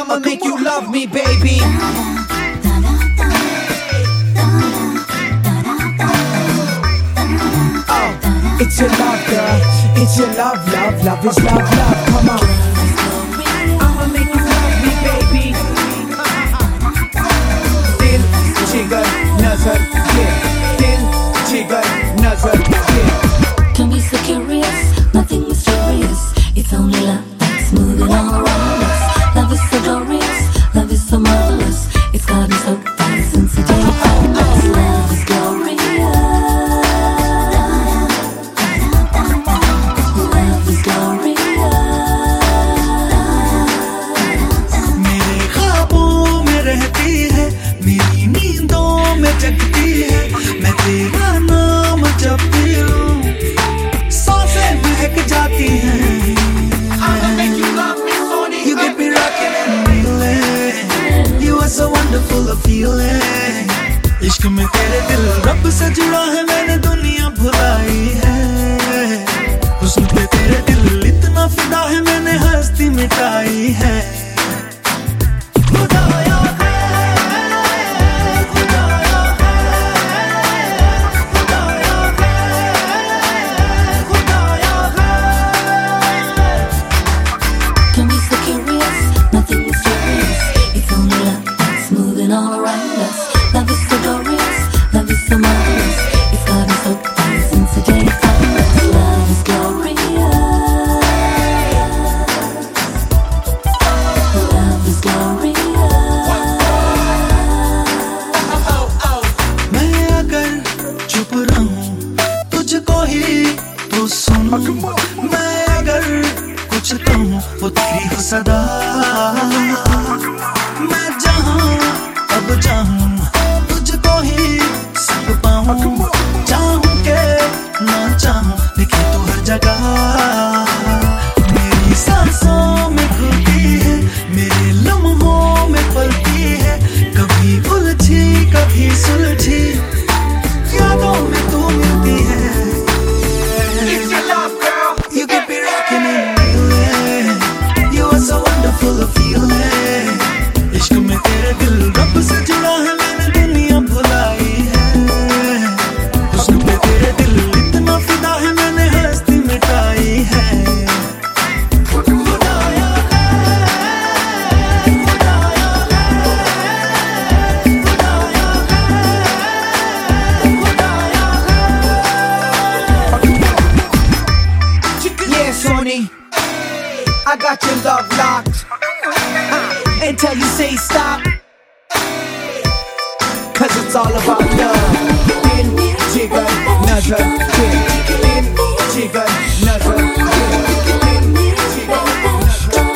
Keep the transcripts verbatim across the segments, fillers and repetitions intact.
I'ma make you love me, baby. Oh, it's your love, girl. It's your love, love, love is love, love. Come on. I'ma make you love me, baby. Dil jigar nazar ke, dil jigar nazar ke. Can be so curious, nothing mysterious. It's only love that's moving all around us. Love is so glorious, love is so marvelous. It's got me so fast since the day I found us. Love is glorious. Love is glorious. मेरे ख्वाबों में रहती है, मेरी नींदों में जगती है. मैं तेरा नाम जपती हूँ, सांसें महक जाती हैं. So wonderful a feeling. इश्क में तेरे दिल रब से जुड़ा है, मैंने दुनिया भुलाई है. हुस्न पे तेरे दिल इतना फिदा है, मैंने हस्ती मिटाई है. खुदाया है, खुदाया है, खुदाया है, खुदाया है. Can be so curious, nothing mysterious. It's only love moving all around us. Love is so glorious, love is so marvelous. It's got me so fast since the day I found us. Love is glorious. Love is glorious. मैं अगर चुप रहूं तुझको ही तो सुन, मैं अगर कुछ कहूं वो तेरी हो सदा. मैं जहां अब जाऊं तुझको ही सब पाऊं. चाहूं के ना चाहूं दिखे तू हर जगह. मेरी सांसों में घुलती है, मेरे लम्हों में पलती है. कभी उलझी कभी सुलझी यादों में तू मिलती है. It's your love, girl. You get me rocking and reeling. You are so wonderful a feeling. इश्क में तेरे दिल रब से जुड़ा है, मैंने दुनिया भुलाई है. हुस्न पे तेरे दिल इतना फिदा है, मैंने हस्ती मिटाई है. खुदाया है, खुदाया है, खुदाया है, खुदाया है. Yeah, Sony, I got your love locked. Until you say stop, cause it's all about love. Dil jigar nazar ke, dil jigar nazar ke, dil jigar nazar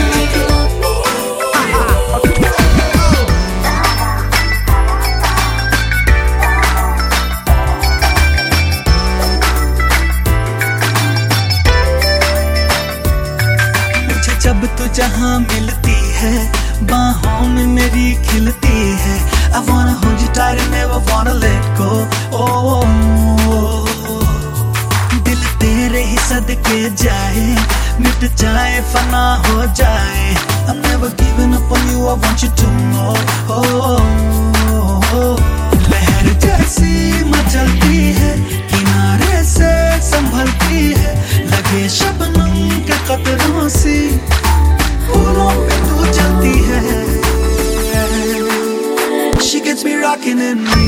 के. मुझे जब तू जहाँ मिलती है, बाहों में मेरी खिलती है. I wanna hold you tight and never wanna let go. Oh, oh, oh. दिल तेरे ही सदके जाए, मिट जाए फना हो जाए. I'm never giving up on you, I want you to know. Oh, oh, oh. लहर जैसी मचलती है, किनारे से संभलती है. लगे शबनम के कतरों सी फूलों पे तू चलती है. She gets me rocking and